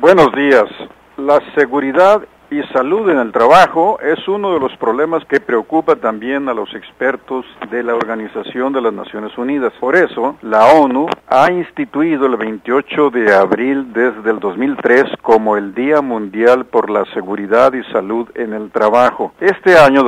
Buenos días. La seguridad y salud en el trabajo es uno de los problemas que preocupa también a los expertos de la Organización de las Naciones Unidas. Por eso, la ONU ha instituido el 28 de abril desde el 2003 como el Día Mundial por la Seguridad y Salud en el Trabajo. Este año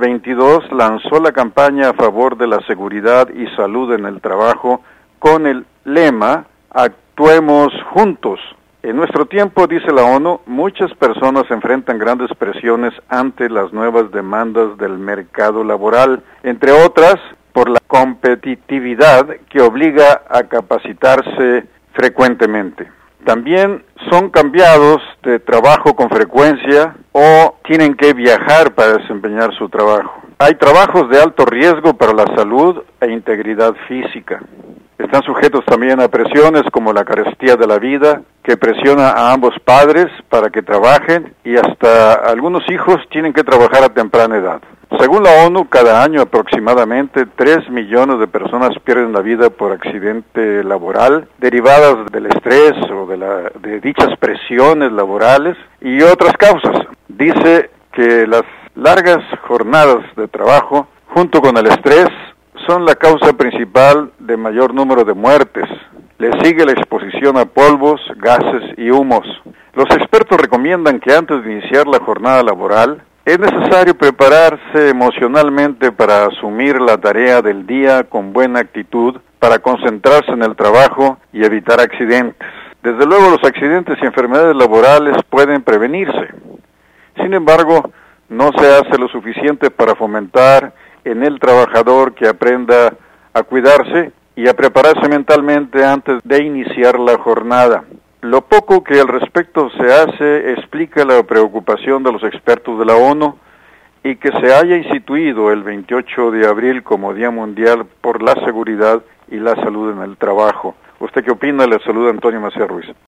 2022 lanzó la campaña a favor de la seguridad y salud en el trabajo con el lema "Actuemos juntos". En nuestro tiempo, dice la ONU, muchas personas enfrentan grandes presiones ante las nuevas demandas del mercado laboral, entre otras, por la competitividad que obliga a capacitarse frecuentemente. También son cambiados de trabajo con frecuencia o tienen que viajar para desempeñar su trabajo. Hay trabajos de alto riesgo para la salud e integridad física. Están sujetos también a presiones como la carestía de la vida, que presiona a ambos padres para que trabajen y hasta algunos hijos tienen que trabajar a temprana edad. Según la ONU, cada año aproximadamente 3 millones de personas pierden la vida por accidente laboral, derivadas del estrés o de dichas presiones laborales y otras causas. Dice que las largas jornadas de trabajo, junto con el estrés, son la causa principal de mayor número de muertes. Le sigue la exposición a polvos, gases y humos. Los expertos recomiendan que antes de iniciar la jornada laboral, es necesario prepararse emocionalmente para asumir la tarea del día con buena actitud, para concentrarse en el trabajo y evitar accidentes. Desde luego, los accidentes y enfermedades laborales pueden prevenirse. Sin embargo, no se hace lo suficiente para fomentar en el trabajador que aprenda a cuidarse y a prepararse mentalmente antes de iniciar la jornada. Lo poco que al respecto se hace explica la preocupación de los expertos de la ONU y que se haya instituido el 28 de abril como Día Mundial por la Seguridad y la Salud en el Trabajo. ¿Usted qué opina? Le saluda Antonio Macías Ruiz.